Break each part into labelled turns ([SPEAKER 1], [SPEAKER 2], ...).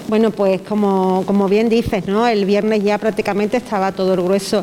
[SPEAKER 1] Bueno, pues como bien dices, ¿no? El viernes ya prácticamente estaba todo el grueso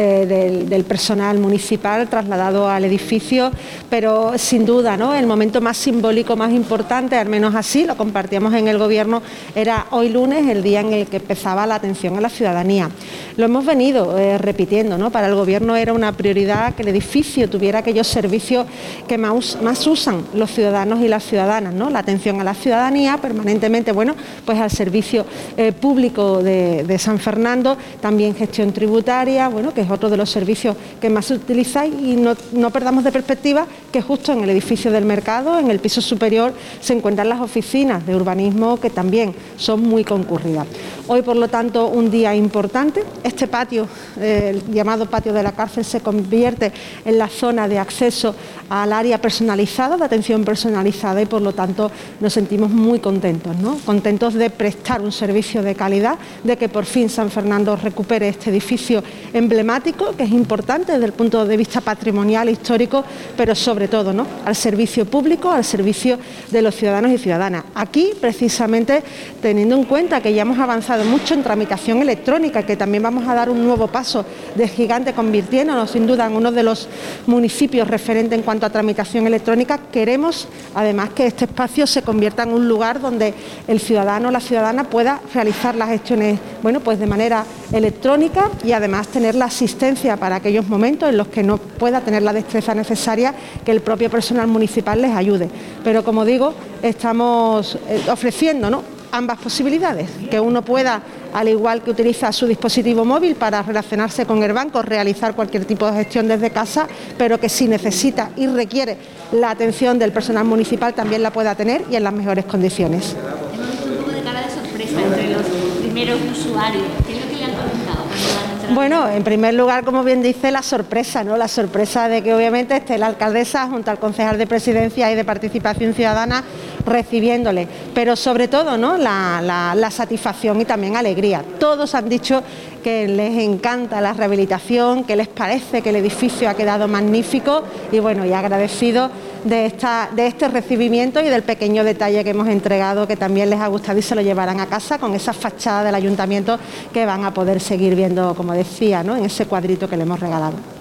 [SPEAKER 1] del personal municipal trasladado al edificio, pero sin duda, ¿no? El momento más simbólico, más importante, al menos así lo compartíamos en el Gobierno, era hoy lunes, el día en el que empezaba la atención a la ciudadanía. Lo hemos venido repitiendo, ¿no? Para el Gobierno era una prioridad que el edificio tuviera aquellos servicios que más usan los ciudadanos y las ciudadanas, ¿no? La atención a la ciudadanía permanentemente, bueno, pues al servicio público de San Fernando, también gestión tributaria, bueno, que es otro de los servicios que más se utiliza, y no perdamos de perspectiva que justo en el edificio del Mercado, en el piso superior, se encuentran las oficinas de urbanismo que también son muy concurridas. Hoy, por lo tanto, un día importante. Este patio, el llamado patio de la cárcel, se convierte en la zona de acceso al área personalizada, de atención personalizada, y por lo tanto nos sentimos muy contentos, ¿no? Contentos de prestar un servicio de calidad, de que por fin San Fernando recupere este edificio emblemático, que es importante desde el punto de vista patrimonial, histórico, pero sobre todo, ¿no?, al servicio público, al servicio de los ciudadanos y ciudadanas. Aquí, precisamente, teniendo en cuenta que ya hemos avanzado mucho en tramitación electrónica, que también vamos a dar un nuevo paso de gigante, convirtiéndonos sin duda en uno de los municipios referentes en cuanto a tramitación electrónica, queremos además que este espacio se convierta en un lugar donde el ciudadano o la ciudadana pueda realizar las gestiones, bueno, pues de manera electrónica, y además tener la asistencia para aquellos momentos en los que no pueda tener la destreza necesaria, que el propio personal municipal les ayude. Pero, como digo, estamos ofreciendo, ¿no?, ambas posibilidades, que uno pueda, al igual que utiliza su dispositivo móvil para relacionarse con el banco, realizar cualquier tipo de gestión desde casa, pero que si necesita y requiere la atención del personal municipal también la pueda tener y en las mejores condiciones.
[SPEAKER 2] Hemos visto un poco de cara de sorpresa entre los primeros usuarios. ¿Qué es lo que le han comentado?
[SPEAKER 1] Bueno, en primer lugar, como bien dice, la sorpresa, ¿no? La sorpresa de que obviamente esté la alcaldesa junto al concejal de Presidencia y de Participación Ciudadana recibiéndole, pero sobre todo, ¿no?, la satisfacción y también alegría. Todos han dicho que les encanta la rehabilitación, que les parece que el edificio ha quedado magnífico, y bueno, y agradecido de este recibimiento y del pequeño detalle que hemos entregado, que también les ha gustado y se lo llevarán a casa con esa fachada del ayuntamiento que van a poder seguir viendo, como decía, ¿no?, en ese cuadrito que le hemos regalado.